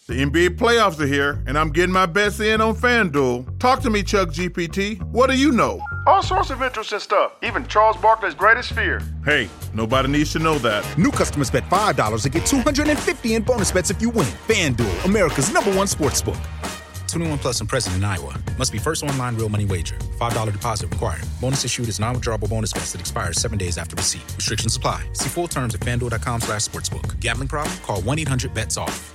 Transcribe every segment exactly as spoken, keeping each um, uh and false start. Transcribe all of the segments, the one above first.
The N B A playoffs are here, and I'm getting my bets in on FanDuel. Talk to me, Chuck G P T. What do you know? All sorts of interesting stuff, even Charles Barkley's greatest fear. Hey, nobody needs to know that. New customers bet five dollars and get two hundred fifty dollars in bonus bets if you win. FanDuel, America's number one sportsbook. twenty-one plus and present in Iowa. Must be first online real money wager. five dollars deposit required. Bonus issued is non-withdrawable bonus vest that expires seven days after receipt. Restrictions apply. See full terms at FanDuel.com slash sportsbook. Gambling problem? Call one eight hundred bets off.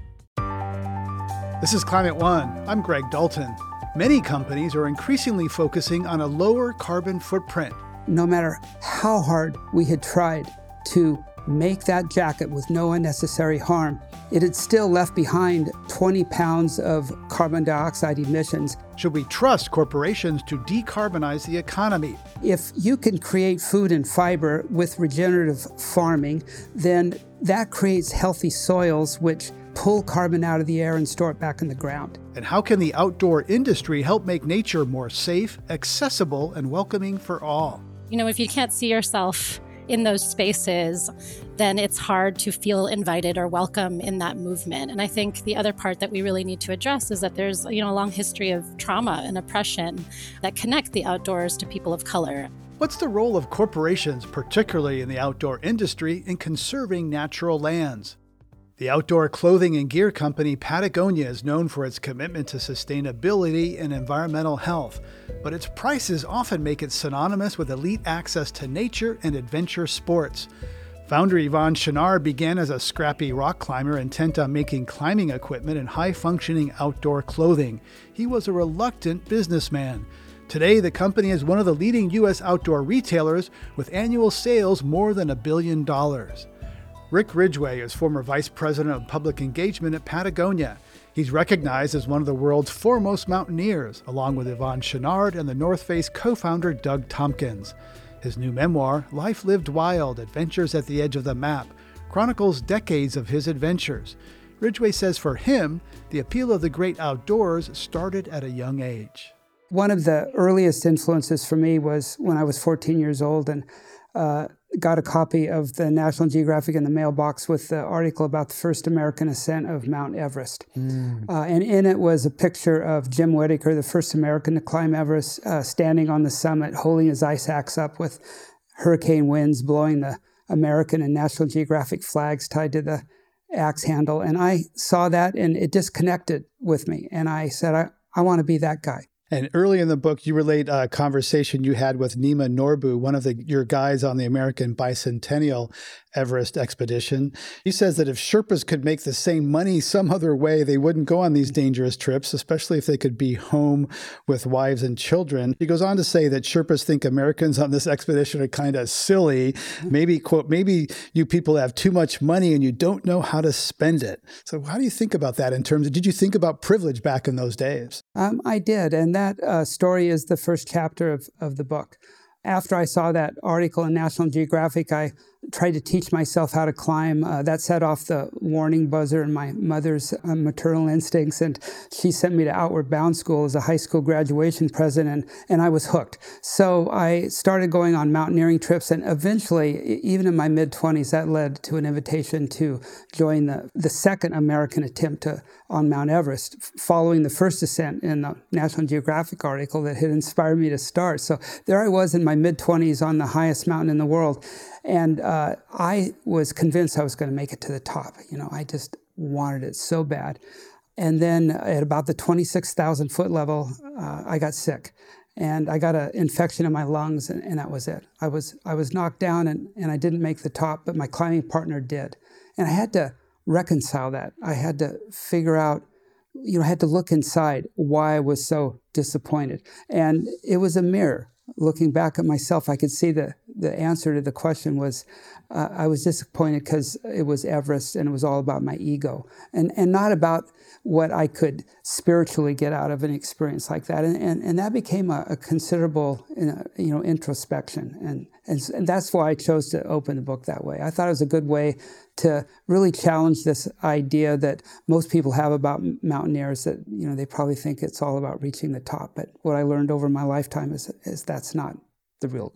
This is Climate One. I'm Greg Dalton. Many companies are increasingly focusing on a lower carbon footprint. No matter how hard we had tried to make that jacket with no unnecessary harm, it had still left behind twenty pounds of carbon dioxide emissions. Should we trust corporations to decarbonize the economy? If you can create food and fiber with regenerative farming, then that creates healthy soils which pull carbon out of the air and store it back in the ground. And how can the outdoor industry help make nature more safe, accessible, and welcoming for all? You know, if you can't see yourself in those spaces, then it's hard to feel invited or welcome in that movement. And I think the other part that we really need to address is that there's, you know, a long history of trauma and oppression that connect the outdoors to people of color. What's the role of corporations, particularly in the outdoor industry, in conserving natural lands? The outdoor clothing and gear company Patagonia is known for its commitment to sustainability and environmental health, but its prices often make it synonymous with elite access to nature and adventure sports. Founder Yvon Chouinard began as a scrappy rock climber intent on making climbing equipment and high-functioning outdoor clothing. He was a reluctant businessman. Today, the company is one of the leading U S outdoor retailers with annual sales more than a billion dollars. Rick Ridgway is former vice president of public engagement at Patagonia. He's recognized as one of the world's foremost mountaineers, along with Yvon Chouinard and the North Face co-founder Doug Tompkins. His new memoir, Life Lived Wild: Adventures at the Edge of the Map, chronicles decades of his adventures. Ridgway says for him, the appeal of the great outdoors started at a young age. One of the earliest influences for me was when I was fourteen years old and uh, got a copy of the National Geographic in the mailbox with the article about the first American ascent of Mount Everest. Mm. Uh, and in it was a picture of Jim Whittaker, the first American to climb Everest, uh, standing on the summit, holding his ice axe up with hurricane winds blowing the American and National Geographic flags tied to the axe handle. And I saw that and it disconnected with me. And I said, I, I want to be that guy. And early in the book, you relate a conversation you had with Nima Norbu, one of the, your guides on the American Bicentennial Everest expedition. He says that if Sherpas could make the same money some other way, they wouldn't go on these dangerous trips, especially if they could be home with wives and children. He goes on to say that Sherpas think Americans on this expedition are kind of silly. Maybe, quote, maybe you people have too much money and you don't know how to spend it. So how do you think about that in terms of, did you think about privilege back in those days? Um, I did. And that uh, story is the first chapter of, of the book. After I saw that article in National Geographic, I tried to teach myself how to climb. Uh, that set off the warning buzzer in my mother's uh, maternal instincts, and she sent me to Outward Bound School as a high school graduation present, and, and I was hooked. So I started going on mountaineering trips, and eventually, even in my mid-twenties, that led to an invitation to join the, the second American attempt to, on Mount Everest, following the first ascent in the National Geographic article that had inspired me to start. So there I was in my mid-twenties on the highest mountain in the world. And uh, I was convinced I was going to make it to the top. You know, I just wanted it so bad. And then at about the twenty-six thousand foot level, uh, I got sick. And I got an infection in my lungs, and, and that was it. I was I was knocked down, and, and I didn't make the top, but my climbing partner did. And I had to reconcile that. I had to figure out, you know, I had to look inside why I was so disappointed. And it was a mirror. Looking back at myself, I could see the, the answer to the question was uh, I was disappointed because it was Everest and it was all about my ego and, and not about what I could spiritually get out of an experience like that. And, and, and that became a, a considerable you know, introspection. And, and, and that's why I chose to open the book that way. I thought it was a good way to really challenge this idea that most people have about mountaineers, that you know they probably think it's all about reaching the top. But what I learned over my lifetime is, is that's not the real goal.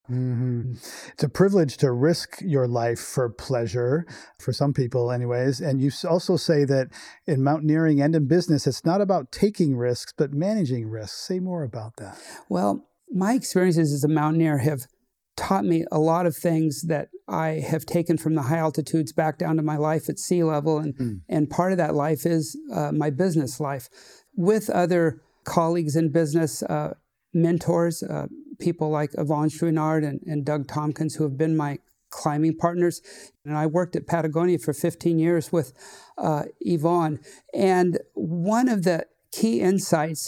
Mm-hmm. It's a privilege to risk your life for pleasure, for some people anyways. And you also say that in mountaineering and in business, it's not about taking risks, but managing risks. Say more about that. Well, my experiences as a mountaineer have taught me a lot of things that I have taken from the high altitudes back down to my life at sea level. And, mm. and part of that life is uh, my business life. With other colleagues in business, uh, mentors, uh, people like Yvon Chouinard and, and Doug Tompkins, who have been my climbing partners. And I worked at Patagonia for fifteen years with uh, Yvon. And one of the key insights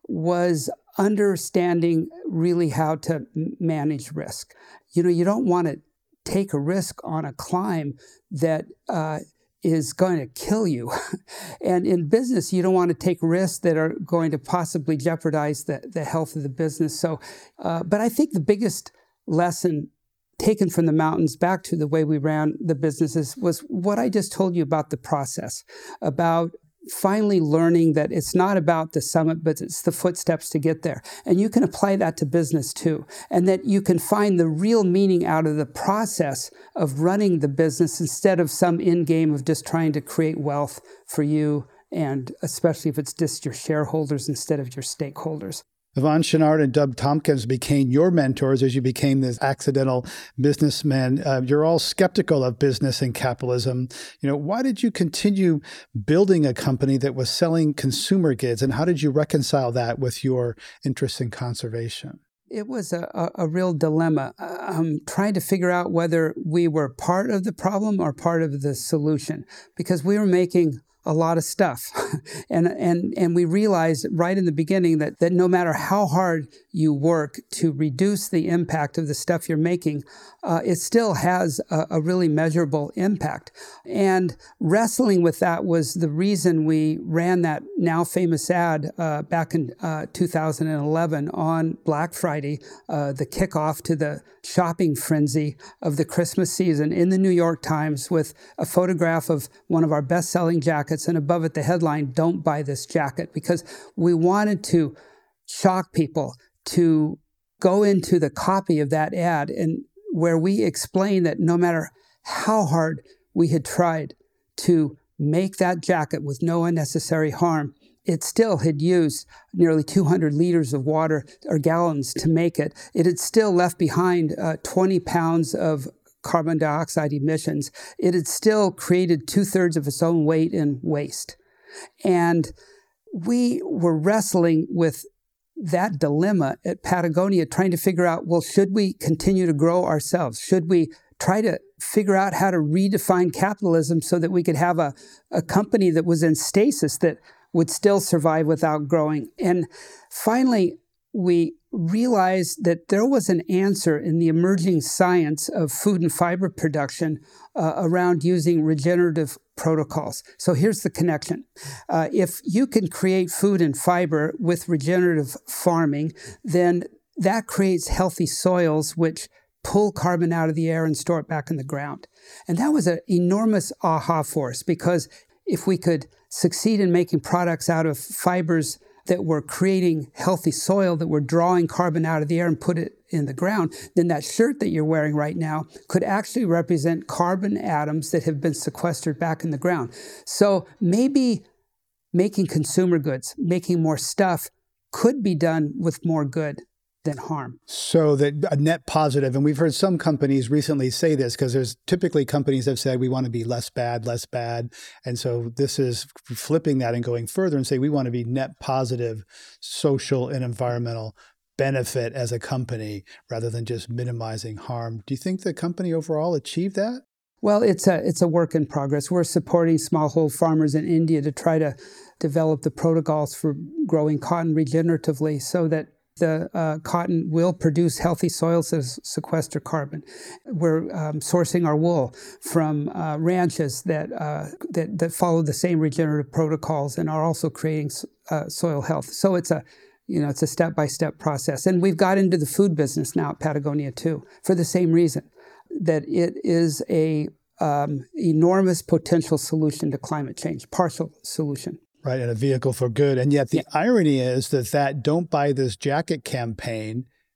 was understanding really how to manage risk. You know, you don't want to take a risk on a climb that uh, is going to kill you. And in business, you don't want to take risks that are going to possibly jeopardize the, the health of the business. So, uh, but I think the biggest lesson taken from the mountains back to the way we ran the businesses was what I just told you about the process, about finally learning that it's not about the summit, but it's the footsteps to get there. And you can apply that to business too. And that you can find the real meaning out of the process of running the business instead of some end game of just trying to create wealth for you, and especially if it's just your shareholders instead of your stakeholders. Yvon Chouinard and Doug Tompkins became your mentors as you became this accidental businessman. Uh, you're all skeptical of business and capitalism. You know, why did you continue building a company that was selling consumer goods, and how did you reconcile that with your interest in conservation? It was a, a, a real dilemma, um, trying to figure out whether we were part of the problem or part of the solution, because we were making a lot of stuff. and and and we realized right in the beginning that, that no matter how hard you work to reduce the impact of the stuff you're making, uh, it still has a, a really measurable impact. And wrestling with that was the reason we ran that now famous ad uh, back in uh, two thousand eleven on Black Friday, uh, the kickoff to the shopping frenzy of the Christmas season, in the New York Times, with a photograph of one of our best-selling jackets, and above it the headline, "Don't buy this jacket," because we wanted to shock people to go into the copy of that ad, and where we explain that no matter how hard we had tried to make that jacket with no unnecessary harm, it still had used nearly two hundred liters of water or gallons to make it. It had still left behind uh, twenty pounds of carbon dioxide emissions. It had still created two-thirds of its own weight in waste. And we were wrestling with that dilemma at Patagonia, trying to figure out, well, should we continue to grow ourselves? Should we try to figure out how to redefine capitalism so that we could have a, a company that was in stasis that would still survive without growing? And finally, we realized that there was an answer in the emerging science of food and fiber production uh, around using regenerative protocols. So here's the connection. Uh, if you can create food and fiber with regenerative farming, then that creates healthy soils, which pull carbon out of the air and store it back in the ground. And that was an enormous aha for us, because if we could succeed in making products out of fibers that were creating healthy soil, that were drawing carbon out of the air and put it in the ground, then that shirt that you're wearing right now could actually represent carbon atoms that have been sequestered back in the ground. So maybe making consumer goods, making more stuff, could be done with more good than harm. So that a net positive, and we've heard some companies recently say this, because there's typically companies that have said we want to be less bad, less bad. And so this is flipping that and going further and say we want to be net positive social and environmental benefit as a company rather than just minimizing harm. Do you think the company overall achieved that? Well, it's a it's a work in progress. We're supporting smallholder farmers in India to try to develop the protocols for growing cotton regeneratively so that the uh, cotton will produce healthy soils that sequester carbon. We're um, sourcing our wool from uh, ranches that, uh, that that follow the same regenerative protocols and are also creating uh, soil health. So it's a you know it's a step-by-step process. And we've got into the food business now at Patagonia too, for the same reason, that it is a um, enormous potential solution to climate change, partial solution. Right, and a vehicle for good. And yet the yeah. irony is that that Don't Buy This Jacket campaign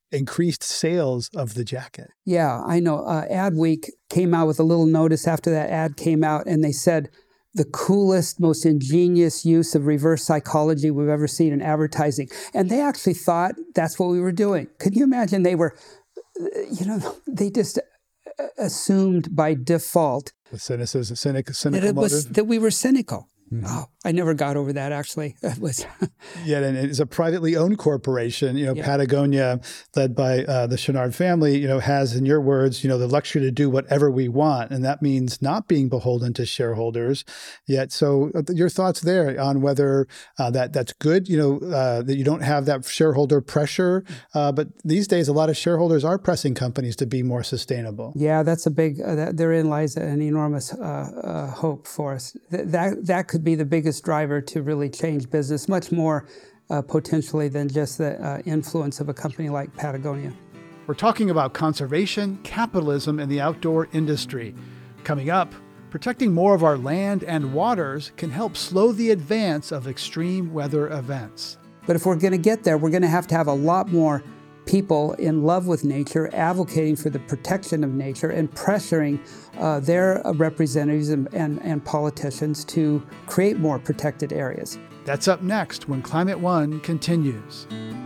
increased sales of the jacket. Yeah, I know. Uh, Adweek came out with a little notice after that ad came out, and they said, the coolest, most ingenious use of reverse psychology we've ever seen in advertising. And they actually thought that's what we were doing. Could you imagine? They were, you know, they just assumed by default The cynicism, cynic, cynical that, it was, motive. that we were cynical. Mm-hmm. Oh, I never got over that, actually. It was Yeah, and it's a privately owned corporation. You know, Yeah. Patagonia, led by uh, the Chouinard family, you know, has, in your words, you know, the luxury to do whatever we want. And that means not being beholden to shareholders yet. So uh, your thoughts there on whether uh, that that's good, you know, uh, that you don't have that shareholder pressure. Uh, but these days, a lot of shareholders are pressing companies to be more sustainable. Yeah, that's a big, uh, that, therein lies an enormous uh, uh, hope for us. Th- that that could be the biggest driver to really change business, much more uh, potentially than just the uh, influence of a company like Patagonia. We're talking about conservation, capitalism, and the outdoor industry. Coming up, protecting more of our land and waters can help slow the advance of extreme weather events. But if we're going to get there, we're going to have to have a lot more people in love with nature, advocating for the protection of nature and pressuring uh, their uh, representatives and, and, and politicians to create more protected areas. That's up next when Climate One continues.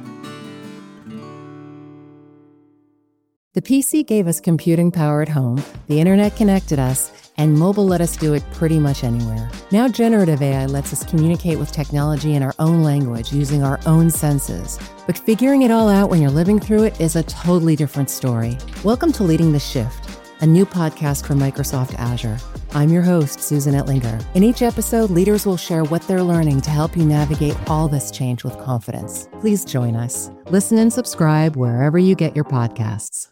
The P C gave us computing power at home, the internet connected us, and mobile let us do it pretty much anywhere. Now generative A I lets us communicate with technology in our own language using our own senses. But figuring it all out when you're living through it is a totally different story. Welcome to Leading the Shift, a new podcast from Microsoft Azure. I'm your host, Susan Ettlinger. In each episode, leaders will share what they're learning to help you navigate all this change with confidence. Please join us. Listen and subscribe wherever you get your podcasts.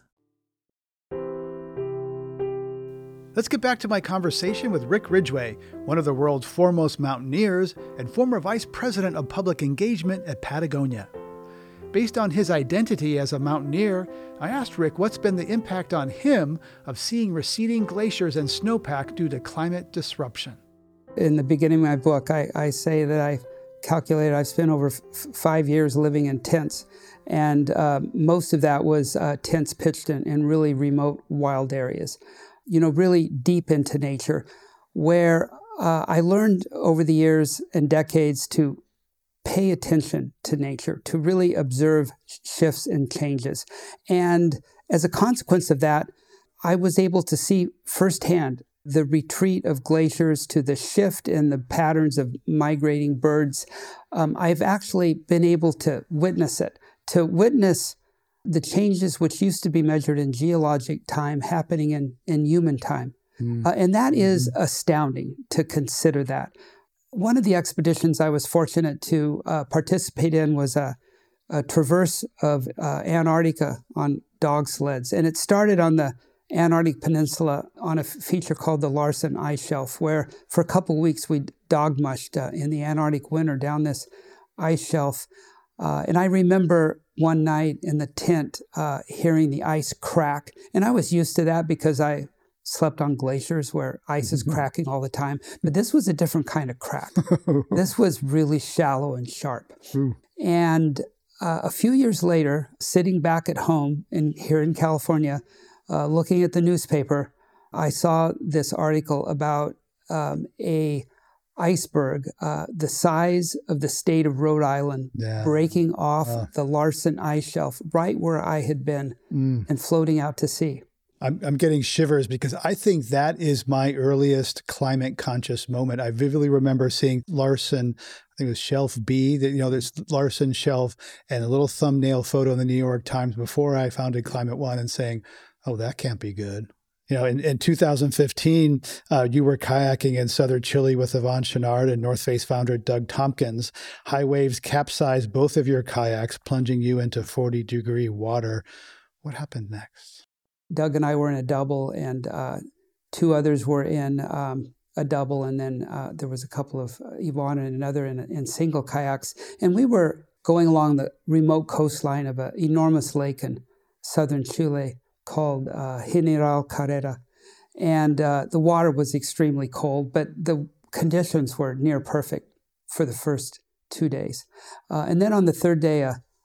Let's get back to my conversation with Rick Ridgway, one of the world's foremost mountaineers and former vice president of public engagement at Patagonia. Based on his identity as a mountaineer, I asked Rick what's been the impact on him of seeing receding glaciers and snowpack due to climate disruption. In the beginning of my book, I, I say that I calculated I've spent over f- five years living in tents, and uh, most of that was uh, tents pitched in, in really remote, wild areas. You know, really deep into nature, where uh, I learned over the years and decades to pay attention to nature, to really observe shifts and changes. And as a consequence of that, I was able to see firsthand the retreat of glaciers to the shift in the patterns of migrating birds. Um, I've actually been able to witness it, to witness the changes which used to be measured in geologic time happening in, in human time. Mm. Uh, and that is mm-hmm. astounding to consider that. One of the expeditions I was fortunate to uh, participate in was a, a traverse of uh, Antarctica on dog sleds. And it started on the Antarctic Peninsula on a feature called the Larsen Ice Shelf, where for a couple of weeks we dog mushed uh, in the Antarctic winter down this ice shelf. Uh, and I remember one night in the tent uh, hearing the ice crack. And I was used to that because I slept on glaciers where ice is cracking all the time. But this was a different kind of crack. This was really shallow and sharp. Ooh. And uh, a few years later, sitting back at home in, here in California, uh, looking at the newspaper, I saw this article about um, a iceberg, uh, the size of the state of Rhode Island, yeah. breaking off uh. the Larsen Ice Shelf right where I had been mm. and floating out to sea. I'm, I'm getting shivers because I think that is my earliest climate conscious moment. I vividly remember seeing Larsen, I think it was Shelf B, that, you know, this Larsen Shelf, and a little thumbnail photo in the New York Times before I founded Climate One, and saying, oh, that can't be good. You know, in, in two thousand fifteen, uh, you were kayaking in southern Chile with Yvon Chouinard and North Face founder Doug Tompkins. High waves capsized both of your kayaks, plunging you into forty degree water. What happened next? Doug and I were in a double, and uh, two others were in um, a double, and then uh, there was a couple of uh, Yvon and another in, in single kayaks. And we were going along the remote coastline of an enormous lake in southern Chile called uh, General Carrera. And uh, the water was extremely cold, but the conditions were near perfect for the first two days. Uh, and then on the third day, a,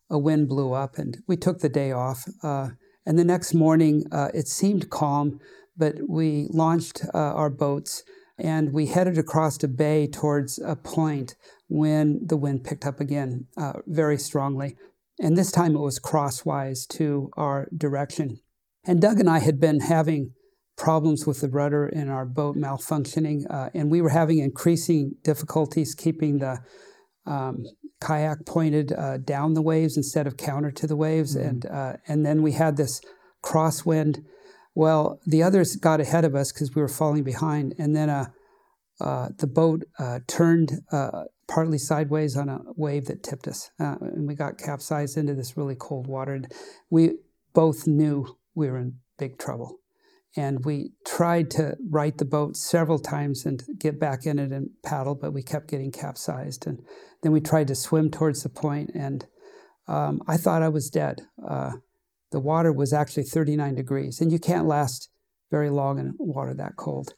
a wind blew up, and we took the day off. Uh, and the next morning, uh, it seemed calm, but we launched uh, our boats, and we headed across a bay towards a point when the wind picked up again uh, very strongly. And this time it was crosswise to our direction. And Doug and I had been having problems with the rudder in our boat malfunctioning, uh, and we were having increasing difficulties keeping the um, kayak pointed uh, down the waves instead of counter to the waves. Mm-hmm. And uh, and then we had this crosswind. Well, the others got ahead of us because we were falling behind, and then uh, uh, the boat uh, turned uh, partly sideways on a wave that tipped us, uh, and we got capsized into this really cold water. And we both knew we were in big trouble. And we tried to right the boat several times and get back in it and paddle, but we kept getting capsized. And then we tried to swim towards the point, and um, I thought I was dead. Uh, the water was actually thirty-nine degrees, and you can't last very long in water that cold.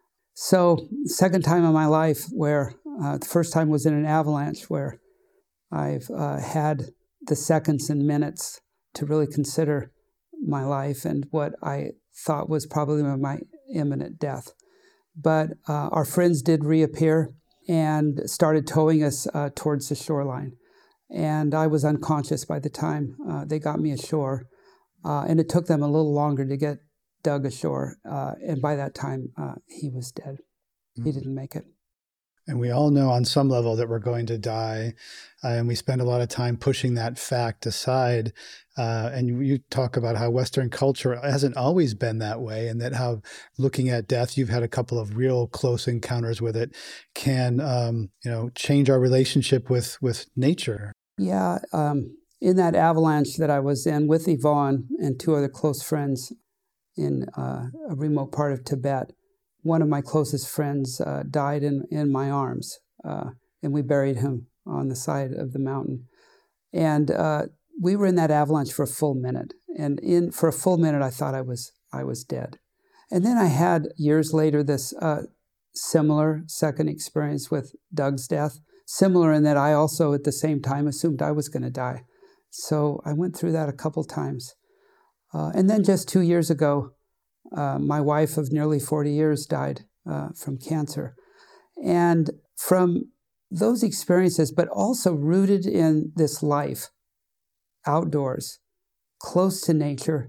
So second time in my life where, uh, the first time was in an avalanche where I've uh, had the seconds and minutes to really consider my life and what I thought was probably my imminent death. But uh, our friends did reappear and started towing us uh, towards the shoreline. And I was unconscious by the time uh, they got me ashore. Uh, and it took them a little longer to get Doug ashore. Uh, and by that time, uh, he was dead. Mm-hmm. He didn't make it. And we all know on some level that we're going to die. Uh, and we spend a lot of time pushing that fact aside. Uh, and you, you talk about how Western culture hasn't always been that way, and that how looking at death, you've had a couple of real close encounters with it, can um, you know, change our relationship with, with nature. Yeah. Um, in that avalanche that I was in with Yvonne and two other close friends in uh, a remote part of Tibet, one of my closest friends uh, died in, in my arms, uh, and we buried him on the side of the mountain. And uh, we were in that avalanche for a full minute, and in for a full minute, I thought I was I was dead. And then I had years later this uh, similar second experience with Doug's death, similar in that I also at the same time assumed I was going to die. So I went through that a couple times, uh, and then just two years ago. Uh, my wife of nearly forty years died uh, from cancer. And from those experiences, but also rooted in this life, outdoors, close to nature,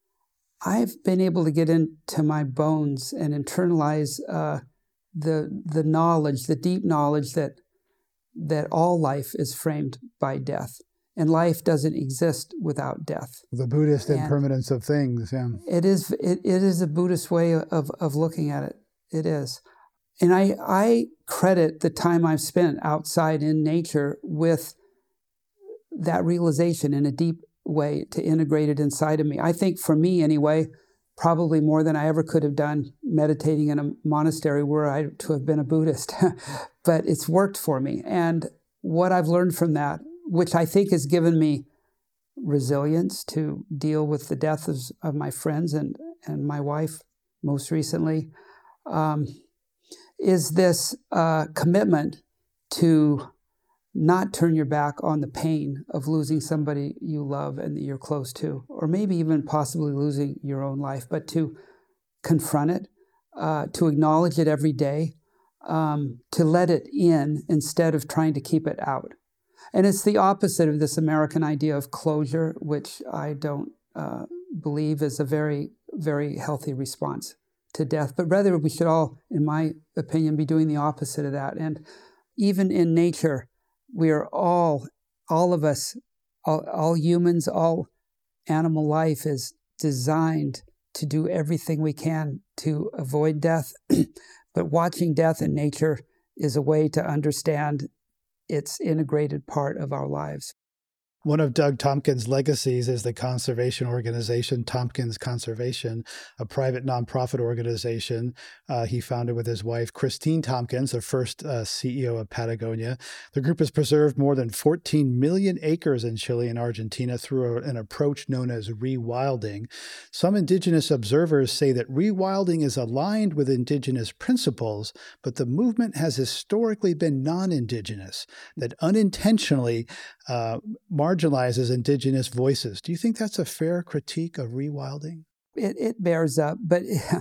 I've been able to get into my bones and internalize uh, the the knowledge, the deep knowledge that that all life is framed by death. And life doesn't exist without death. The Buddhist and impermanence of things, yeah. It is it, it is a Buddhist way of, of looking at it. It is. And I I credit the time I've spent outside in nature with that realization in a deep way to integrate it inside of me. I think for me anyway, probably more than I ever could have done meditating in a monastery were I to have been a Buddhist. But it's worked for me. And what I've learned from that, which I think has given me resilience to deal with the death of, of my friends and, and my wife most recently, um, is this uh, commitment to not turn your back on the pain of losing somebody you love and that you're close to, or maybe even possibly losing your own life, but to confront it, uh, to acknowledge it every day, um, to let it in instead of trying to keep it out. And it's the opposite of this American idea of closure, which I don't uh, believe is a very, very healthy response to death. But rather, we should all, in my opinion, be doing the opposite of that. And even in nature, we are all, all of us, all, all humans, all animal life is designed to do everything we can to avoid death. But watching death in nature is a way to understand its integrated part of our lives. One of Doug Tompkins' legacies is the conservation organization, Tompkins Conservation, a private nonprofit organization uh, he founded with his wife, Christine Tompkins, the first uh, C E O of Patagonia. The group has preserved more than fourteen million acres in Chile and Argentina through a, an approach known as rewilding. Some indigenous observers say that rewilding is aligned with indigenous principles, but the movement has historically been non-indigenous, that unintentionally uh, marginalized marginalizes indigenous voices. Do you think that's a fair critique of rewilding? It, it bears up, but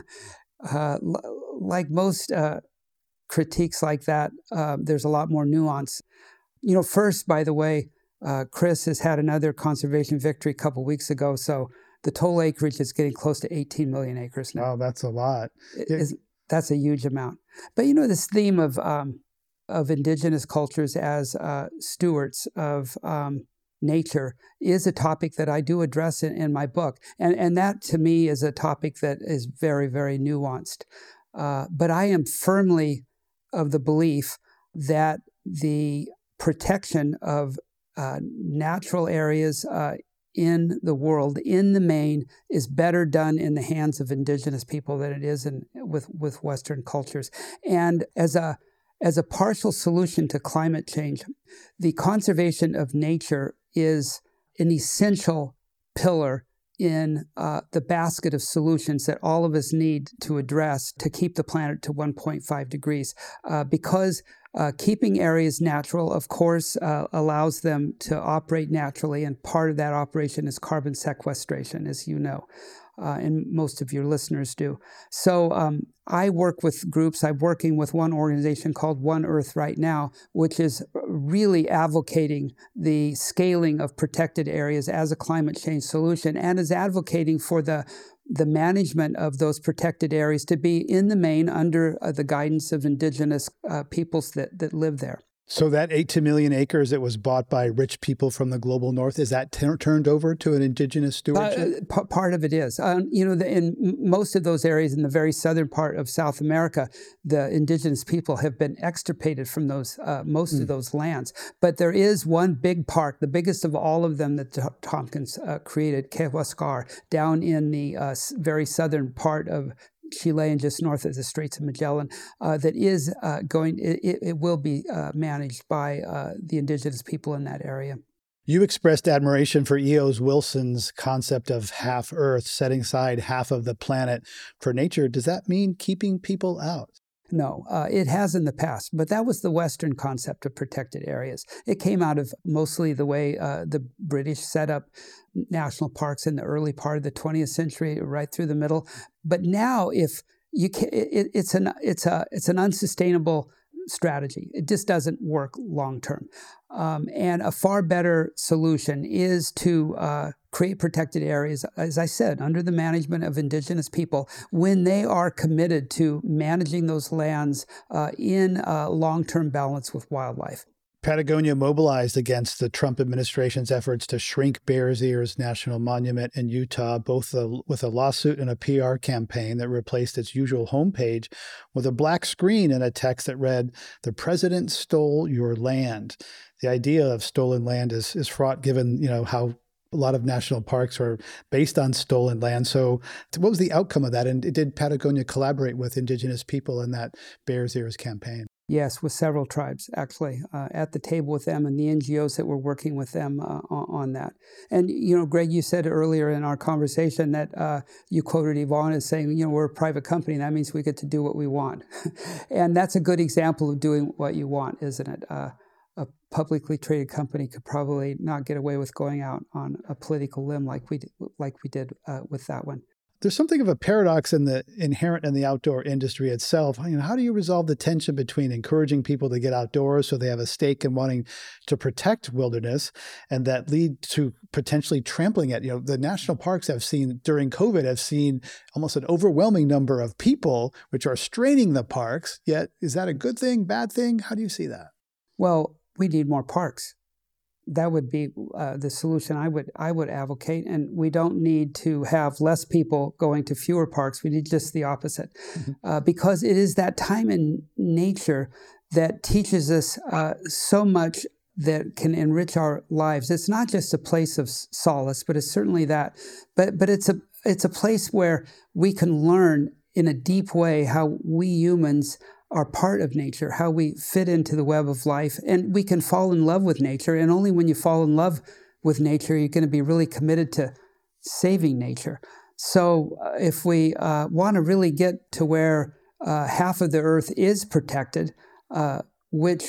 uh, like most uh, critiques like that, uh, there's a lot more nuance. You know, first, by the way, uh, Chris has had another conservation victory a couple weeks ago, so the total acreage is getting close to eighteen million acres now. Wow, that's a lot. It, is, that's a huge amount. But you know, this theme of um, of indigenous cultures as uh, stewards of um, nature is a topic that I do address in, in my book. And, and that, to me, is a topic that is very, very nuanced. Uh, but I am firmly of the belief that the protection of uh, natural areas uh, in the world, in the main, is better done in the hands of indigenous people than it is in, with, with Western cultures. And as a as a partial solution to climate change, the conservation of nature is an essential pillar in uh, the basket of solutions that all of us need to address to keep the planet to one point five degrees. Uh, because uh, keeping areas natural, of course, uh, allows them to operate naturally, and part of that operation is carbon sequestration, as you know. Uh, and most of your listeners do. So um, I work with groups. I'm working with one organization called One Earth right now, which is really advocating the scaling of protected areas as a climate change solution, and is advocating for the the management of those protected areas to be, in the main, under uh, the guidance of indigenous uh, peoples that, that live there. So that eight million acres that was bought by rich people from the global north, is that t- turned over to an indigenous stewardship? Uh, p- part of it is. Um, you know, the, in most of those areas in the very southern part of South America, the indigenous people have been extirpated from those uh, most mm. of those lands. But there is one big park, the biggest of all of them that Tompkins uh, created, Kewascar, down in the uh, very southern part of Chile and just north of the Straits of Magellan, uh, that is uh, going, it, it will be uh, managed by uh, the indigenous people in that area. You expressed admiration for E O Wilson's concept of half Earth, setting aside half of the planet for nature. Does that mean keeping people out? No, uh, it has in the past, but that was the Western concept of protected areas. It came out of mostly the way uh, the British set up national parks in the early part of the twentieth century, right through the middle. But now, if you can, it, it's an it's a it's an unsustainable strategy. It just doesn't work long term. Um, and a far better solution is to uh, create protected areas, as I said, under the management of indigenous people, when they are committed to managing those lands uh, in uh, long-term balance with wildlife. Patagonia mobilized against the Trump administration's efforts to shrink Bears Ears National Monument in Utah, both a, with a lawsuit and a P R campaign that replaced its usual homepage with a black screen and a text that read, "The president stole your land." The idea of stolen land is, is fraught, given, you know, how a lot of national parks are based on stolen land. So what was the outcome of that? And did Patagonia collaborate with indigenous people in that Bears Ears campaign? Yes, with several tribes, actually, uh, at the table with them and the N G Os that were working with them uh, on, on that. And, you know, Greg, you said earlier in our conversation that uh, you quoted Yvonne as saying, you know, we're a private company, and that means we get to do what we want. And that's a good example of doing what you want, isn't it? Uh, a publicly traded company could probably not get away with going out on a political limb like we did, like we did uh, with that one. There's something of a paradox in the inherent in the outdoor industry itself. You know, how do you resolve the tension between encouraging people to get outdoors so they have a stake in wanting to protect wilderness, and that lead to potentially trampling it? You know, the national parks have seen during COVID have seen almost an overwhelming number of people, which are straining the parks. Yet, is that a good thing, bad thing? How do you see that? Well, we need more parks. That would be uh, the solution I would I would advocate. And we don't need to have less people going to fewer parks. We need just the opposite. Mm-hmm. Uh, because it is that time in nature that teaches us uh, so much that can enrich our lives. It's not just a place of solace, but it's certainly that. But but it's a it's a place where we can learn in a deep way how we humans are part of nature, how we fit into the web of life, and we can fall in love with nature. And only when you fall in love with nature, you're going to be really committed to saving nature. So uh, if we uh, want to really get to where uh, half of the earth is protected, uh, which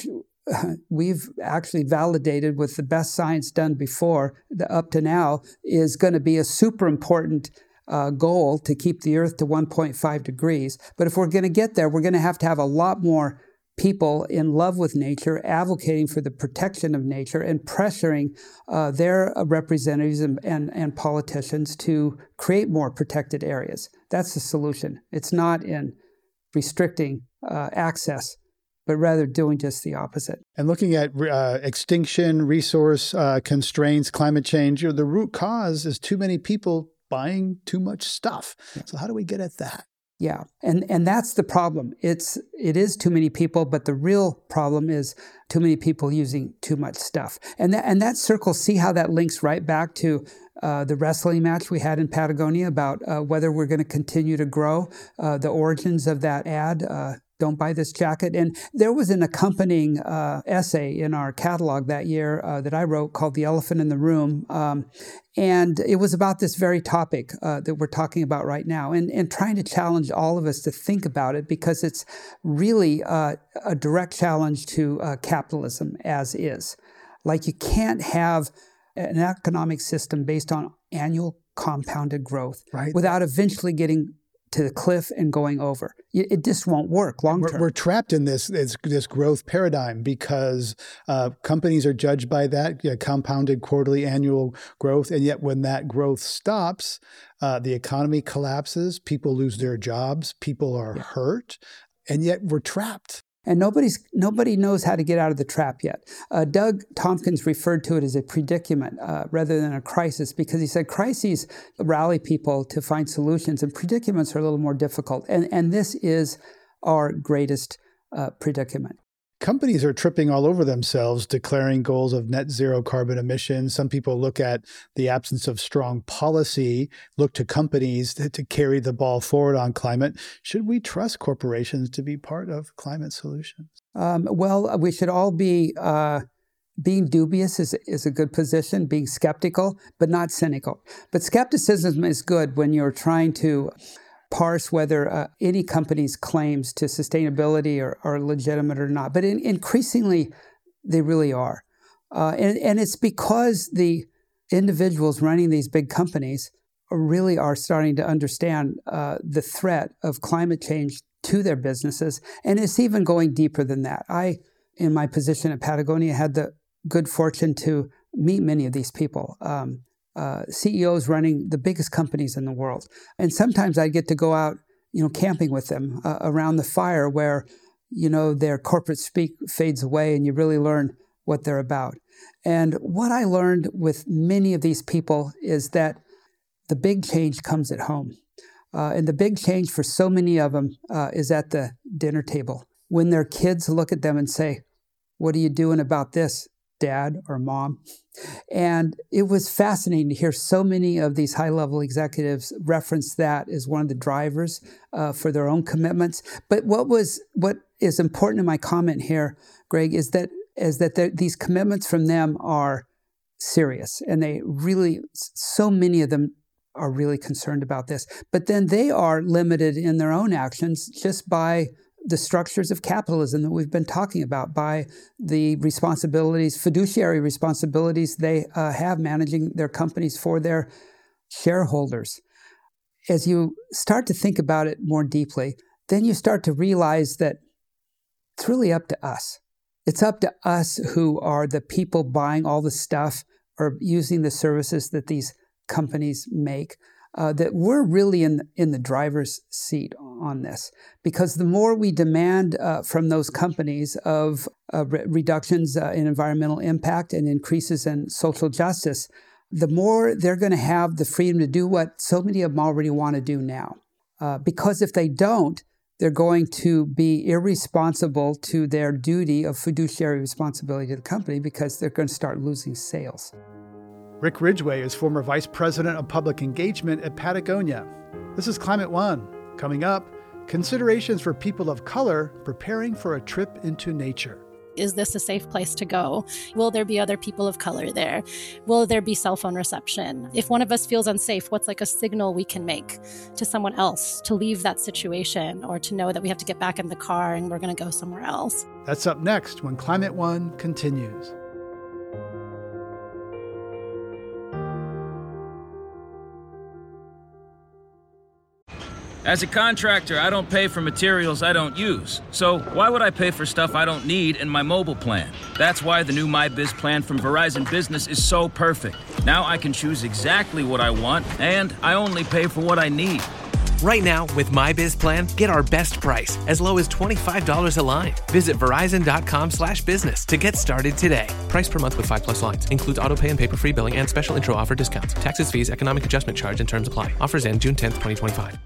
we've actually validated with the best science done before, the, up to now, is going to be a super important uh, goal to keep the Earth to one point five degrees. But if we're going to get there, we're going to have to have a lot more people in love with nature, advocating for the protection of nature and pressuring uh, their representatives and, and, and politicians to create more protected areas. That's the solution. It's not in restricting uh, access, but rather doing just the opposite. And looking at uh, extinction, resource uh, constraints, climate change, you know, the root cause is too many people buying too much stuff. Yeah. So how do we get at that? Yeah, and and that's the problem. It's it is too many people, but the real problem is too many people using too much stuff. And that and that circle, see how that links right back to uh, the wrestling match we had in Patagonia about uh, whether we're going to continue to grow. Uh, the origins of that ad. Uh, Don't buy this jacket. And there was an accompanying uh, essay in our catalog that year uh, that I wrote called The Elephant in the Room. Um, and it was about this very topic uh, that we're talking about right now, and, and trying to challenge all of us to think about it, because it's really uh, a direct challenge to uh, capitalism as is. Like, you can't have an economic system based on annual compounded growth, right, without eventually getting to the cliff and going over. It just won't work long term. We're, we're trapped in this this, this growth paradigm because uh, companies are judged by that, you know, compounded quarterly annual growth. And yet when that growth stops, uh, the economy collapses, people lose their jobs, people are yeah. hurt, and yet we're trapped. And nobody's nobody knows how to get out of the trap yet. Uh, Doug Tompkins referred to it as a predicament uh, rather than a crisis, because he said crises rally people to find solutions, and predicaments are a little more difficult. And and this is our greatest uh, predicament. Companies are tripping all over themselves, declaring goals of net zero carbon emissions. Some people look at the absence of strong policy, look to companies to, to carry the ball forward on climate. Should we trust corporations to be part of climate solutions? Um, well, we should all be, uh, being dubious is, is a good position, being skeptical, but not cynical. But skepticism is good when you're trying to parse whether uh, any company's claims to sustainability are, are legitimate or not. But in, increasingly, they really are. Uh, and, and it's because the individuals running these big companies really are starting to understand uh, the threat of climate change to their businesses. And it's even going deeper than that. I, in my position at Patagonia, had the good fortune to meet many of these people. Um, Uh, C E Os running the biggest companies in the world. And sometimes I get to go out, you know, camping with them uh, around the fire where, you know, their corporate speak fades away and you really learn what they're about. And what I learned with many of these people is that the big change comes at home. Uh, and the big change for so many of them uh, is at the dinner table, when their kids look at them and say, "What are you doing about this, Dad or Mom?" And it was fascinating to hear so many of these high-level executives reference that as one of the drivers uh, for their own commitments. But what was what is important in my comment here, Greg, is that is that these commitments from them are serious, and they really, so many of them are really concerned about this. But then they are limited in their own actions just by the structures of capitalism that we've been talking about, by the responsibilities, fiduciary responsibilities they uh, have managing their companies for their shareholders. As you start to think about it more deeply, then you start to realize that it's really up to us. It's up to us who are the people buying all the stuff or using the services that these companies make. Uh, that we're really in in the driver's seat on this, because the more we demand uh, from those companies of uh, re- reductions uh, in environmental impact and increases in social justice, the more they're going to have the freedom to do what so many of them already want to do now. Uh, because if they don't, they're going to be irresponsible to their duty of fiduciary responsibility to the company, because they're going to start losing sales. Rick Ridgway is former Vice President of Public Engagement at Patagonia. This is Climate One. Coming up, considerations for people of color preparing for a trip into nature. Is this a safe place to go? Will there be other people of color there? Will there be cell phone reception? If one of us feels unsafe, what's like a signal we can make to someone else to leave that situation or to know that we have to get back in the car and we're going to go somewhere else? That's up next when Climate One continues. As a contractor, I don't pay for materials I don't use. So why would I pay for stuff I don't need in my mobile plan? That's why the new MyBiz plan from Verizon Business is so perfect. Now I can choose exactly what I want, and I only pay for what I need. Right now, with MyBiz plan, get our best price, as low as twenty-five dollars a line. Visit Verizon.com slash business to get started today. Price per month with five plus lines. Includes autopay and paper-free billing and special intro offer discounts. Taxes, fees, economic adjustment charge, and terms apply. Offers end June tenth, twenty twenty-five.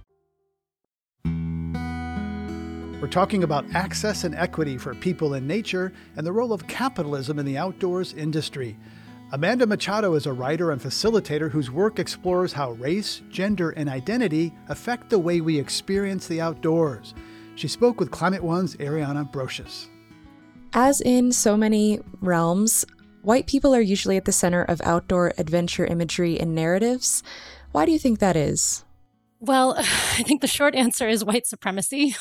We're talking about access and equity for people in nature and the role of capitalism in the outdoors industry. Amanda Machado is a writer and facilitator whose work explores how race, gender, and identity affect the way we experience the outdoors. She spoke with Climate One's Ariana Brocious. As in so many realms, white people are usually at the center of outdoor adventure imagery and narratives. Why do you think that is? Well, I think the short answer is white supremacy.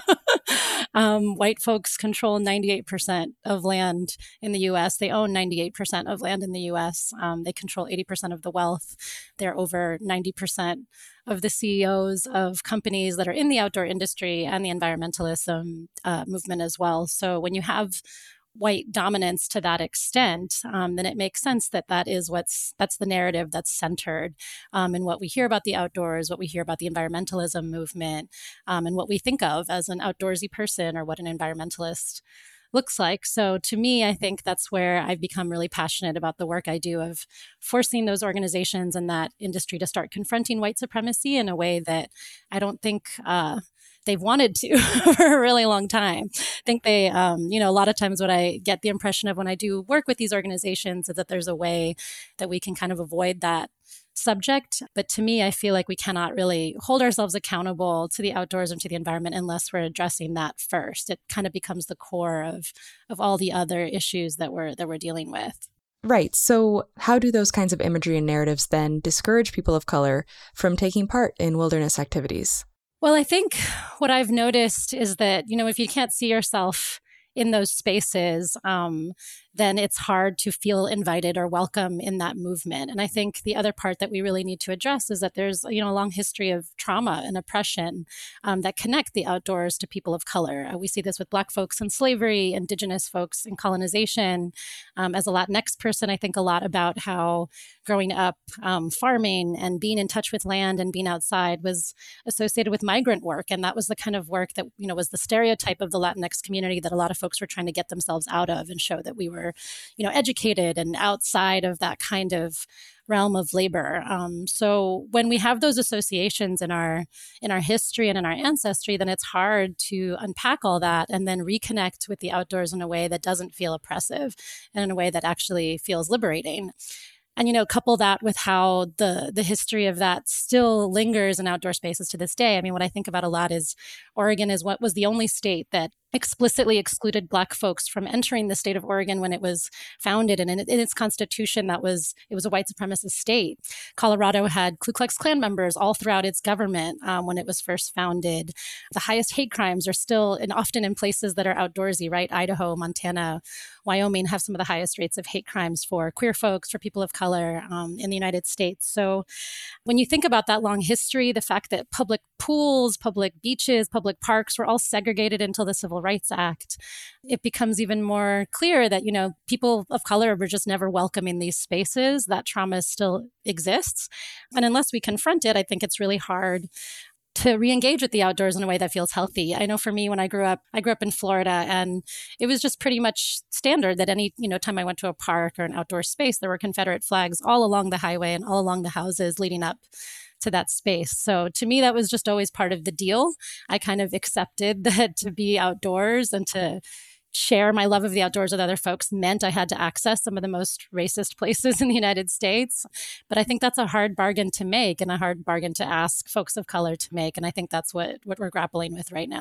um, white folks control ninety-eight percent of land in the U S. They own ninety-eight percent of land in the U S. Um, they control eighty percent of the wealth. They're over ninety percent of the C E Os of companies that are in the outdoor industry and the environmentalism uh, movement as well. So when you have white dominance to that extent, um, then it makes sense that that is what's that's the narrative that's centered um, in what we hear about the outdoors, what we hear about the environmentalism movement, um, and what we think of as an outdoorsy person or what an environmentalist looks like. So to me, I think that's where I've become really passionate about the work I do of forcing those organizations and that industry to start confronting white supremacy in a way that I don't think uh, they've wanted to for a really long time. I think they, um, you know, a lot of times what I get the impression of when I do work with these organizations is that there's a way that we can kind of avoid that subject. But to me, I feel like we cannot really hold ourselves accountable to the outdoors and to the environment unless we're addressing that first. It kind of becomes the core of of all the other issues that we're that we're dealing with. Right. So how do those kinds of imagery and narratives then discourage people of color from taking part in wilderness activities? Well, I think what I've noticed is that, you know, if you can't see yourself in those spaces, um, then it's hard to feel invited or welcome in that movement. And I think the other part that we really need to address is that there's, you know, a long history of trauma and oppression um, that connect the outdoors to people of color. Uh, we see this with Black folks in slavery, Indigenous folks in colonization. Um, as a Latinx person, I think a lot about how growing up um, farming and being in touch with land and being outside was associated with migrant work. And that was the kind of work that, you know, was the stereotype of the Latinx community that a lot of folks were trying to get themselves out of and show that we were, you know, educated and outside of that kind of realm of labor. Um, so when we have those associations in our in our history and in our ancestry, then it's hard to unpack all that and then reconnect with the outdoors in a way that doesn't feel oppressive and in a way that actually feels liberating. And, you know, couple that with how the the history of that still lingers in outdoor spaces to this day. I mean, what I think about a lot is Oregon is what was the only state that explicitly excluded Black folks from entering the state of Oregon when it was founded. And in, in its constitution, that was it was a white supremacist state. Colorado had Ku Klux Klan members all throughout its government um, when it was first founded. The highest hate crimes are still and often in places that are outdoorsy, right? Idaho, Montana, Wyoming have some of the highest rates of hate crimes for queer folks, for people of color um, in the United States. So when you think about that long history, the fact that public pools, public beaches, public parks were all segregated until the Civil Rights Act, it becomes even more clear that, you know, people of color were just never welcome in these spaces. That trauma still exists. And unless we confront it, I think it's really hard to re-engage with the outdoors in a way that feels healthy. I know for me, when I grew up, I grew up in Florida, and it was just pretty much standard that any, you know, time I went to a park or an outdoor space, there were Confederate flags all along the highway and all along the houses leading up to that space. So to me, that was just always part of the deal. I kind of accepted that to be outdoors and to share my love of the outdoors with other folks meant I had to access some of the most racist places in the United States. But I think that's a hard bargain to make and a hard bargain to ask folks of color to make. And I think that's what, what we're grappling with right now.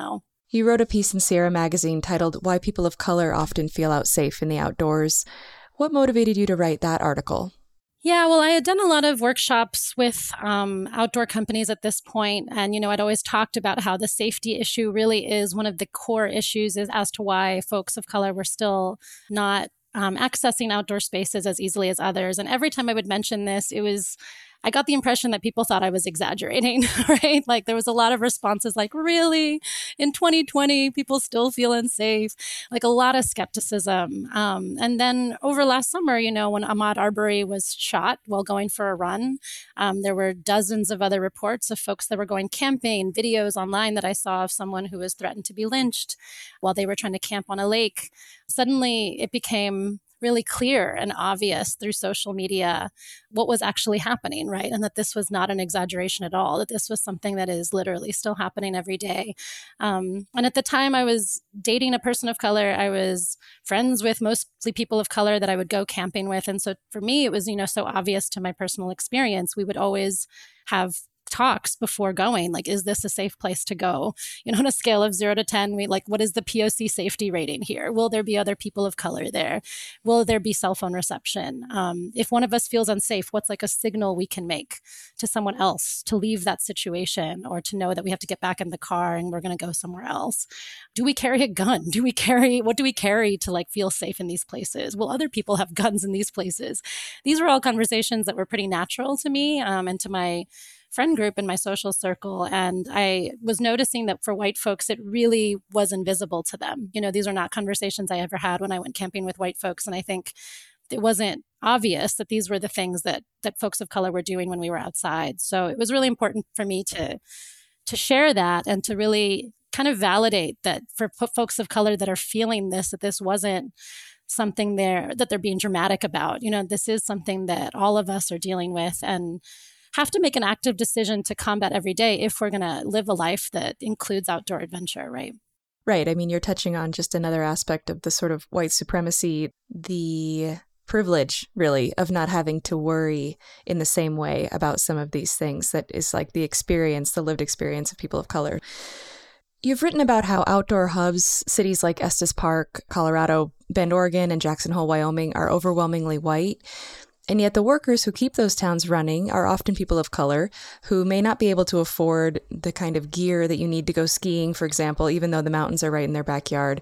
You wrote a piece in Sierra Magazine titled Why People of Color Often Feel Out Safe in the Outdoors. What motivated you to write that article? Yeah, well, I had done a lot of workshops with um, outdoor companies at this point. And, you know, I'd always talked about how the safety issue really is one of the core issues is as to why folks of color were still not um, accessing outdoor spaces as easily as others. And every time I would mention this, it was I got the impression that people thought I was exaggerating, right? Like there was a lot of responses like, really? In twenty twenty, people still feel unsafe? Like a lot of skepticism. Um, and then over last summer, you know, when Ahmaud Arbery was shot while going for a run, um, there were dozens of other reports of folks that were going camping, videos online that I saw of someone who was threatened to be lynched while they were trying to camp on a lake. Suddenly it became really clear and obvious through social media what was actually happening, right? And that this was not an exaggeration at all, that this was something that is literally still happening every day. Um, and at the time I was dating a person of color, I was friends with mostly people of color that I would go camping with. And so for me, it was, you know, so obvious to my personal experience. We would always have talks before going, like, is this a safe place to go? You know, on a scale of zero to ten, we like, what is the P O C safety rating here? Will there be other people of color there? Will there be cell phone reception? Um, if one of us feels unsafe, what's like a signal we can make to someone else to leave that situation or to know that we have to get back in the car and we're going to go somewhere else? Do we carry a gun? Do we carry, what do we carry to like feel safe in these places? Will other people have guns in these places? These were all conversations that were pretty natural to me um, and to my friend group in my social circle. And I was noticing that for white folks, it really was invisible to them. You know, these are not conversations I ever had when I went camping with white folks. And I think it wasn't obvious that these were the things that that folks of color were doing when we were outside. So it was really important for me to to share that and to really kind of validate that for p- folks of color that are feeling this, that this wasn't something there that they're being dramatic about. You know, this is something that all of us are dealing with and have to make an active decision to combat every day if we're going to live a life that includes outdoor adventure, right? Right. I mean, you're touching on just another aspect of the sort of white supremacy, the privilege, really, of not having to worry in the same way about some of these things that is like the experience, the lived experience of people of color. You've written about how outdoor hubs, cities like Estes Park, Colorado, Bend, Oregon, and Jackson Hole, Wyoming, are overwhelmingly white. And yet the workers who keep those towns running are often people of color who may not be able to afford the kind of gear that you need to go skiing, for example, even though the mountains are right in their backyard.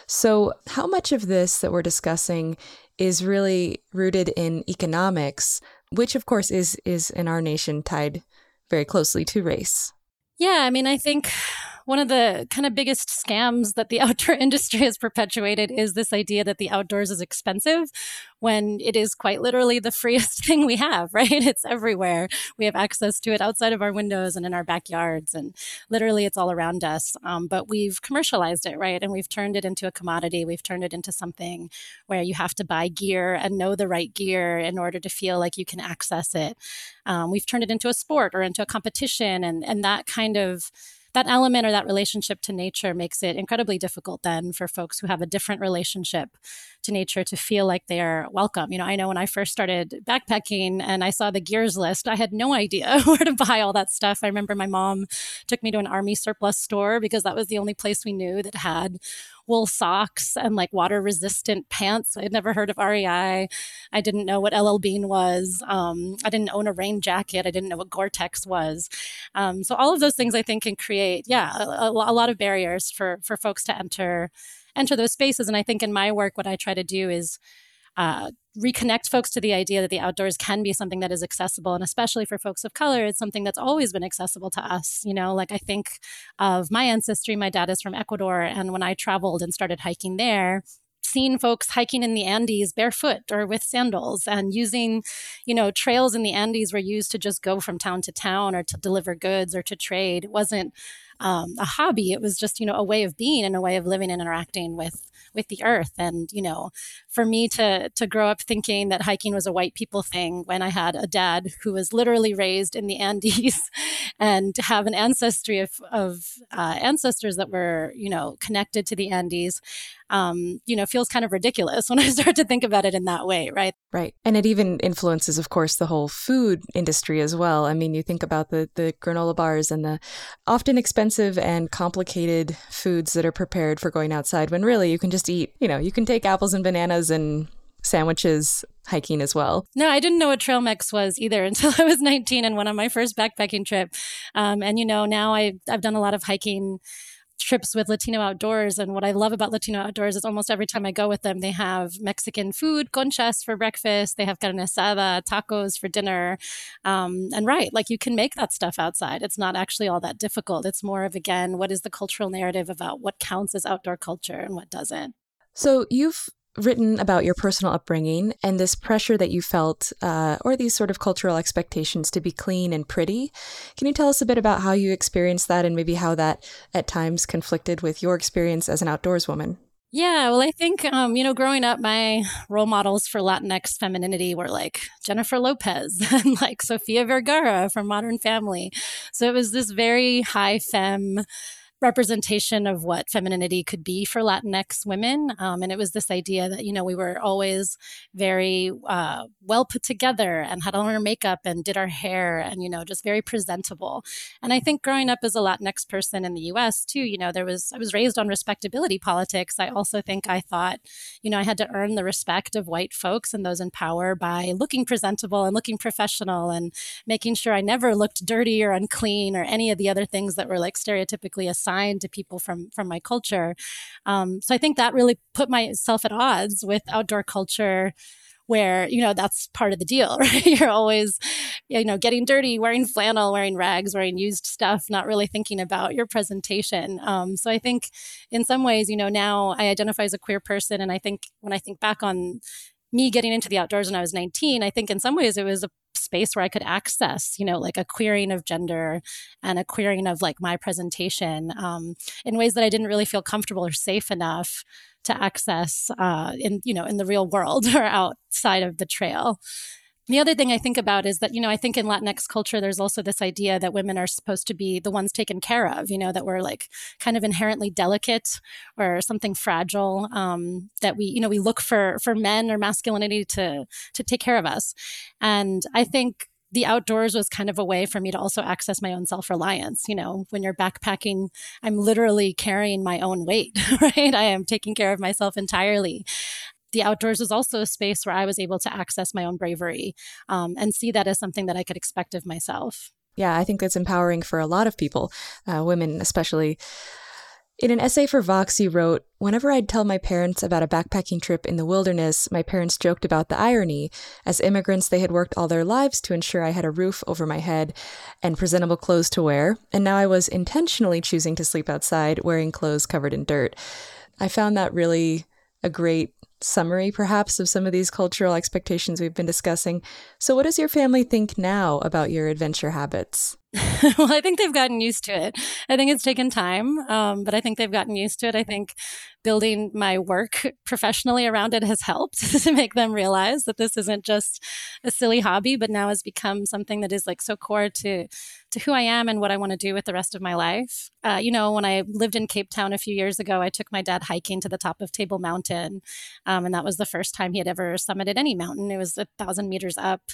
So how much of this that we're discussing is really rooted in economics, which of course is is in our nation tied very closely to race? Yeah, I mean, I think one of the kind of biggest scams that the outdoor industry has perpetuated is this idea that the outdoors is expensive when it is quite literally the freest thing we have, right? It's everywhere. We have access to it outside of our windows and in our backyards, and literally it's all around us. Um, but we've commercialized it, right? And we've turned it into a commodity. We've turned it into something where you have to buy gear and know the right gear in order to feel like you can access it. Um, we've turned it into a sport or into a competition, and and that kind of that element or that relationship to nature makes it incredibly difficult then for folks who have a different relationship to nature to feel like they're welcome. You know, I know when I first started backpacking and I saw the gears list, I had no idea where to buy all that stuff. I remember my mom took me to an Army surplus store because that was the only place we knew that had wool socks and like water resistant pants. I had never heard of R E I. I didn't know what L L Bean was. Um, I didn't own a rain jacket. I didn't know what Gore-Tex was. Um, so all of those things I think can create, yeah, a, a lot of barriers for for folks to enter enter those spaces. And I think in my work, what I try to do is uh, reconnect folks to the idea that the outdoors can be something that is accessible. And especially for folks of color, it's something that's always been accessible to us. You know, like I think of my ancestry. My dad is from Ecuador. And when I traveled and started hiking there, seeing folks hiking in the Andes barefoot or with sandals and using, you know, trails in the Andes were used to just go from town to town or to deliver goods or to trade. It wasn't um, a hobby. It was just, you know, a way of being and a way of living and interacting with with the earth. And, you know, for me to to grow up thinking that hiking was a white people thing when I had a dad who was literally raised in the Andes and to have an ancestry of, of uh, ancestors that were, you know, connected to the Andes, um, you know, feels kind of ridiculous when I start to think about it in that way, right? Right. And it even influences, of course, the whole food industry as well. I mean, you think about the, the granola bars and the often expensive expensive and complicated foods that are prepared for going outside when really you can just eat, you know, you can take apples and bananas and sandwiches hiking as well. No, I didn't know what trail mix was either until I was nineteen and went on my first backpacking trip. Um, and, you know, now I, I've done a lot of hiking trips with Latino Outdoors. And what I love about Latino Outdoors is almost every time I go with them, they have Mexican food, conchas for breakfast. They have carne asada, tacos for dinner. Um, and right, like you can make that stuff outside. It's not actually all that difficult. It's more of, again, what is the cultural narrative about what counts as outdoor culture and what doesn't? So you've written about your personal upbringing and this pressure that you felt, uh, or these sort of cultural expectations to be clean and pretty. Can you tell us a bit about how you experienced that and maybe how that at times conflicted with your experience as an outdoors woman? Yeah, well, I think, um, you know, growing up, my role models for Latinx femininity were like Jennifer Lopez and like Sofia Vergara from Modern Family. So it was this very high femme representation of what femininity could be for Latinx women. Um, and it was this idea that, you know, we were always very uh, well put together and had on our makeup and did our hair and, you know, just very presentable. And I think growing up as a Latinx person in the U S too, you know, there was, I was raised on respectability politics. I also think I thought, you know, I had to earn the respect of white folks and those in power by looking presentable and looking professional and making sure I never looked dirty or unclean or any of the other things that were like stereotypically assigned to people from from my culture. Um, so I think that really put myself at odds with outdoor culture where, you know, that's part of the deal, right? You're always, you know, getting dirty, wearing flannel, wearing rags, wearing used stuff, not really thinking about your presentation. Um, so I think in some ways, you know, now I identify as a queer person. And I think when I think back on me getting into the outdoors when I was nineteen, I think in some ways it was a space where I could access, you know, like a queering of gender and a queering of like my presentation um, in ways that I didn't really feel comfortable or safe enough to access uh, in, you know, in the real world or outside of the trail. The other thing I think about is that, you know, I think in Latinx culture, there's also this idea that women are supposed to be the ones taken care of, you know, that we're like kind of inherently delicate or something fragile, um, that we, you know, we look for for men or masculinity to to take care of us. And I think the outdoors was kind of a way for me to also access my own self-reliance. You know, when you're backpacking, I'm literally carrying my own weight, right? I am taking care of myself entirely. The outdoors was also a space where I was able to access my own bravery um, and see that as something that I could expect of myself. Yeah, I think that's empowering for a lot of people, uh, women especially. In an essay for Vox, you wrote, "Whenever I'd tell my parents about a backpacking trip in the wilderness, my parents joked about the irony. As immigrants, they had worked all their lives to ensure I had a roof over my head and presentable clothes to wear, and now I was intentionally choosing to sleep outside, wearing clothes covered in dirt." I found that really a great summary, perhaps, of some of these cultural expectations we've been discussing. So what does your family think now about your adventure habits? Well, I think they've gotten used to it. I think it's taken time, um, but I think they've gotten used to it. I think building my work professionally around it has helped to make them realize that this isn't just a silly hobby, but now has become something that is like so core to to who I am and what I want to do with the rest of my life. Uh, you know, when I lived in Cape Town a few years ago, I took my dad hiking to the top of Table Mountain, um, and that was the first time he had ever summited any mountain. It was a thousand meters up.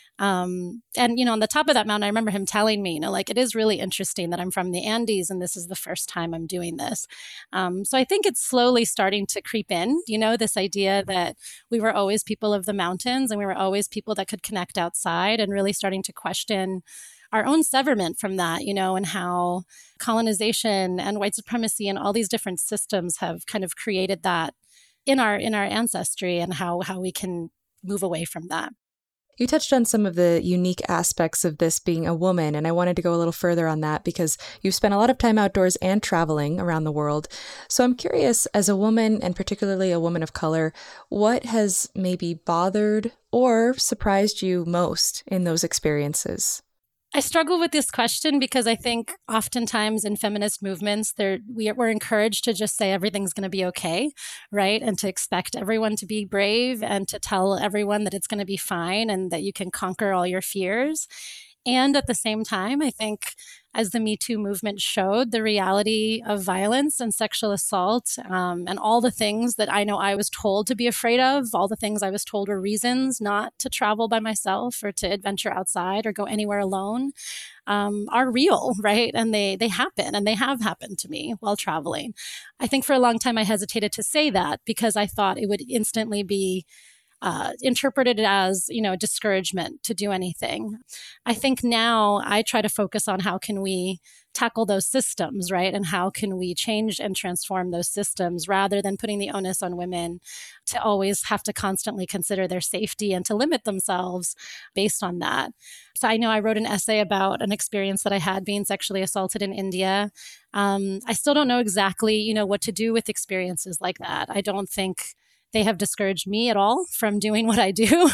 Um, and, you know, on the top of that mountain, I remember him telling me, you know, like, it is really interesting that I'm from the Andes and this is the first time I'm doing this. Um, so I think it's slowly starting to creep in, you know, this idea that we were always people of the mountains and we were always people that could connect outside, and really starting to question our own severment from that, you know, and how colonization and white supremacy and all these different systems have kind of created that in our in our ancestry, and how how we can move away from that. You touched on some of the unique aspects of this being a woman, and I wanted to go a little further on that because you've spent a lot of time outdoors and traveling around the world. So I'm curious, as a woman, and particularly a woman of color, what has maybe bothered or surprised you most in those experiences? I struggle with this question because I think oftentimes in feminist movements, there we, we're encouraged to just say everything's going to be okay, right? And to expect everyone to be brave and to tell everyone that it's going to be fine and that you can conquer all your fears. And at the same time, I think as the Me Too movement showed, the reality of violence and sexual assault um, and all the things that I know I was told to be afraid of, all the things I was told were reasons not to travel by myself or to adventure outside or go anywhere alone, um, are real, right? And they they happen, and they have happened to me while traveling. I think for a long time I hesitated to say that because I thought it would instantly be Uh, interpreted as, you know, discouragement to do anything. I think now I try to focus on how can we tackle those systems, right? And how can we change and transform those systems rather than putting the onus on women to always have to constantly consider their safety and to limit themselves based on that. So I know I wrote an essay about an experience that I had being sexually assaulted in India. Um, I still don't know exactly, you know, what to do with experiences like that. I don't think they have discouraged me at all from doing what I do.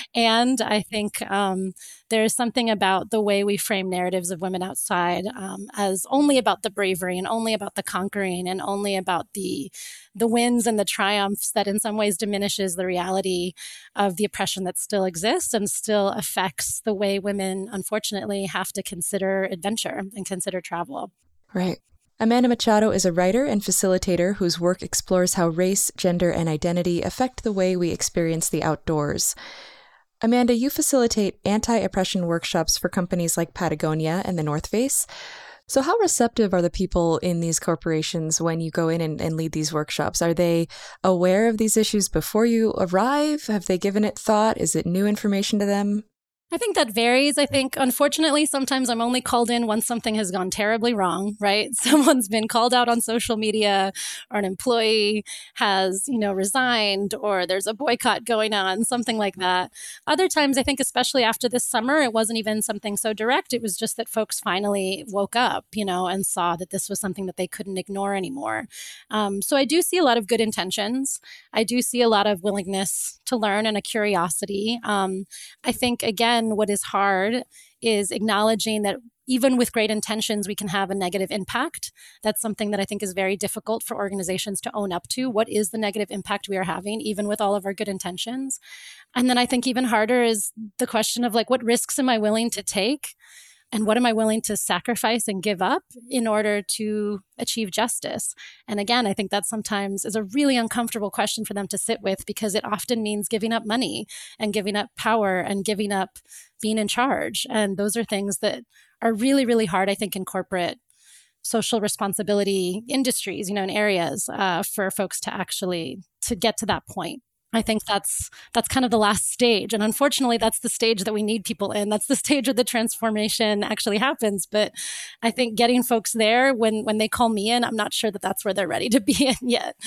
And I think um, there's something about the way we frame narratives of women outside um, as only about the bravery and only about the conquering and only about the the wins and the triumphs that in some ways diminishes the reality of the oppression that still exists and still affects the way women, unfortunately, have to consider adventure and consider travel. Right. Amanda Machado is a writer and facilitator whose work explores how race, gender, and identity affect the way we experience the outdoors. Amanda, you facilitate anti-oppression workshops for companies like Patagonia and The North Face. So how receptive are the people in these corporations when you go in and, and lead these workshops? Are they aware of these issues before you arrive? Have they given it thought? Is it new information to them? I think that varies. I think, unfortunately, sometimes I'm only called in once something has gone terribly wrong, right? Someone's been called out on social media, or an employee has, you know, resigned, or there's a boycott going on, something like that. Other times, I think, especially after this summer, it wasn't even something so direct. It was just that folks finally woke up, you know, and saw that this was something that they couldn't ignore anymore. Um, so I do see a lot of good intentions. I do see a lot of willingness to learn and a curiosity. Um, I think, again, what is hard is acknowledging that even with great intentions, we can have a negative impact. That's something that I think is very difficult for organizations to own up to. What is the negative impact we are having, even with all of our good intentions? And then I think even harder is the question of like, what risks am I willing to take? And what am I willing to sacrifice and give up in order to achieve justice? And again, I think that sometimes is a really uncomfortable question for them to sit with because it often means giving up money and giving up power and giving up being in charge. And those are things that are really, really hard, I think, in corporate social responsibility industries, you know, in areas uh, for folks to actually to get to that point. I think that's that's kind of the last stage. And unfortunately, that's the stage that we need people in. That's the stage where the transformation actually happens. But I think getting folks there when, when they call me in, I'm not sure that that's where they're ready to be in yet.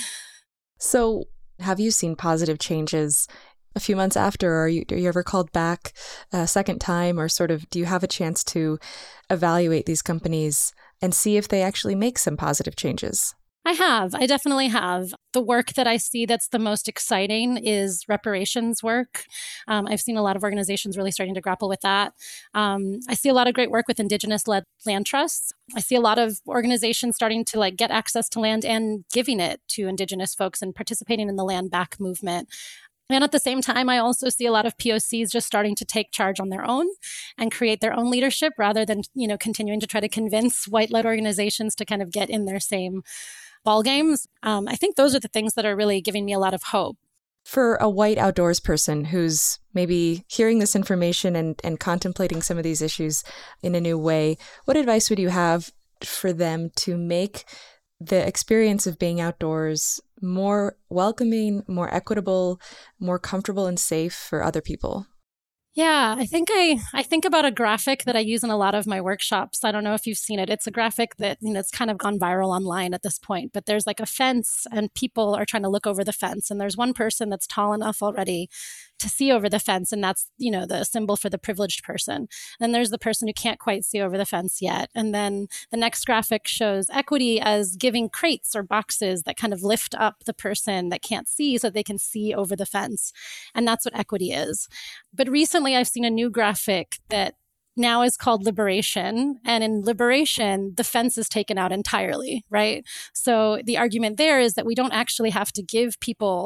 So have you seen positive changes a few months after? Are you, are you ever called back a second time, or sort of do you have a chance to evaluate these companies and see if they actually make some positive changes? I have. I definitely have. The work that I see that's the most exciting is reparations work. Um, I've seen a lot of organizations really starting to grapple with that. Um, I see a lot of great work with Indigenous-led land trusts. I see a lot of organizations starting to like get access to land and giving it to Indigenous folks and participating in the land back movement. And at the same time, I also see a lot of P O Cs just starting to take charge on their own and create their own leadership rather than, you know, continuing to try to convince white-led organizations to kind of get in their same ball games. Um, I think those are the things that are really giving me a lot of hope. For a white outdoors person who's maybe hearing this information and, and contemplating some of these issues in a new way, what advice would you have for them to make the experience of being outdoors more welcoming, more equitable, more comfortable and safe for other people? Yeah, I think I, I think about a graphic that I use in a lot of my workshops. I don't know if you've seen it. It's a graphic that, you know, it's kind of gone viral online at this point, but there's like a fence and people are trying to look over the fence. And there's one person that's tall enough already to see over the fence. And that's, you know, the symbol for the privileged person. Then there's the person who can't quite see over the fence yet. And then the next graphic shows equity as giving crates or boxes that kind of lift up the person that can't see so that they can see over the fence. And that's what equity is. But recently I've seen a new graphic that now is called liberation. And in liberation, the fence is taken out entirely, right? So the argument there is that we don't actually have to give people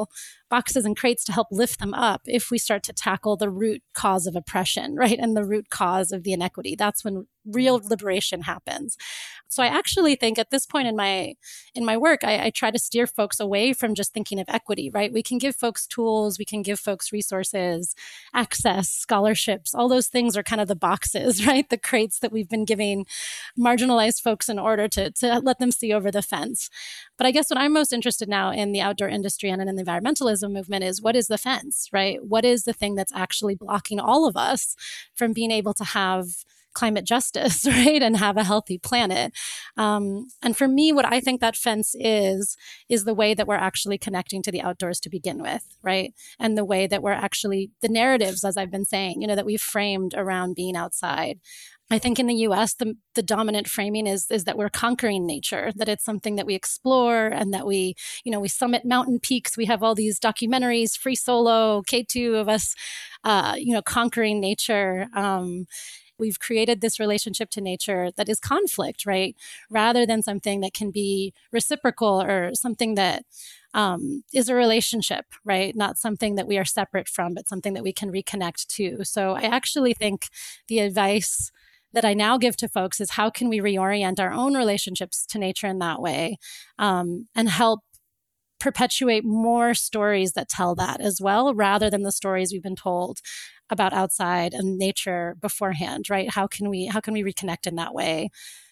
boxes and crates to help lift them up if we start to tackle the root cause of oppression, right? And the root cause of the inequity. That's when real liberation happens. So I actually think at this point in my in my work, I, I try to steer folks away from just thinking of equity, right? We can give folks tools, we can give folks resources, access, scholarships, all those things are kind of the boxes, right? The crates that we've been giving marginalized folks in order to, to let them see over the fence. But I guess what I'm most interested now in the outdoor industry and in the environmentalism movement is what is the fence, right? What is the thing that's actually blocking all of us from being able to have climate justice, right? And have a healthy planet. Um, and for me, what I think that fence is, is the way that we're actually connecting to the outdoors to begin with, right? And the way that we're actually, the narratives, as I've been saying, you know, that we've framed around being outside. I think in the U S, the, the dominant framing is, is that we're conquering nature, that it's something that we explore and that we, you know, we summit mountain peaks. We have all these documentaries, Free Solo, K two of us, uh, you know, conquering nature. Um, We've created this relationship to nature that is conflict, right? Rather than something that can be reciprocal or something that um, is a relationship, right? Not something that we are separate from, but something that we can reconnect to. So I actually think the advice that I now give to folks is how can we reorient our own relationships to nature in that way um, and help perpetuate more stories that tell that as well, rather than the stories we've been told about outside and nature beforehand, right? How can we how can we reconnect in that way?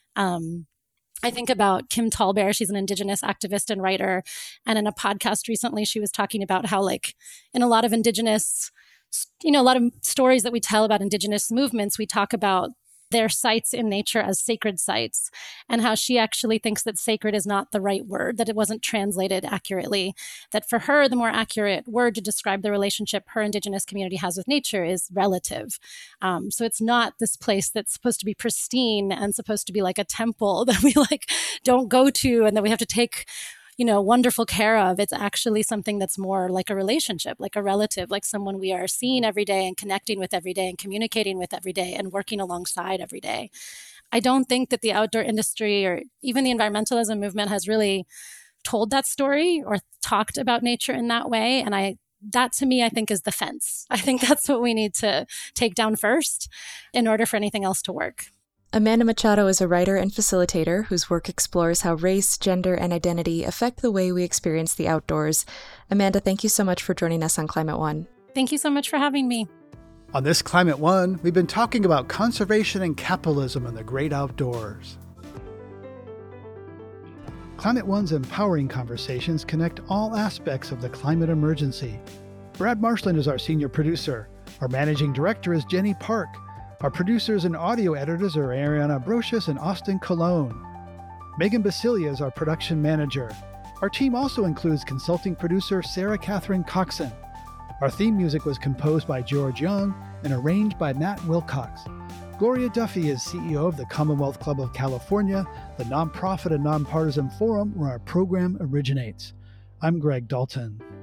Um, I think about Kim Tallbear. She's an Indigenous activist and writer. And in a podcast recently, she was talking about how, like, in a lot of Indigenous, you know, a lot of stories that we tell about Indigenous movements, we talk about their sites in nature as sacred sites, and how she actually thinks that sacred is not the right word, that it wasn't translated accurately, that for her, the more accurate word to describe the relationship her Indigenous community has with nature is relative. Um, so it's not this place that's supposed to be pristine and supposed to be like a temple that we like don't go to and that we have to take, you know, wonderful care of. It's actually something that's more like a relationship, like a relative, like someone we are seeing every day and connecting with every day and communicating with every day and working alongside every day. I don't think that the outdoor industry or even the environmentalism movement has really told that story or talked about nature in that way. And I, that to me, I think is the fence. I think that's what we need to take down first in order for anything else to work. Amanda Machado is a writer and facilitator whose work explores how race, gender, and identity affect the way we experience the outdoors. Amanda, thank you so much for joining us on Climate One. Thank you so much for having me. On this Climate One, we've been talking about conservation and capitalism in the great outdoors. Climate One's empowering conversations connect all aspects of the climate emergency. Brad Marshland is our senior producer. Our managing director is Jenny Park. Our producers and audio editors are Ariana Brocious and Austin Colon. Megan Basilia is our production manager. Our team also includes consulting producer Sarah Catherine Coxon. Our theme music was composed by George Young and arranged by Matt Wilcox. Gloria Duffy is C E O of the Commonwealth Club of California, the nonprofit and nonpartisan forum where our program originates. I'm Greg Dalton.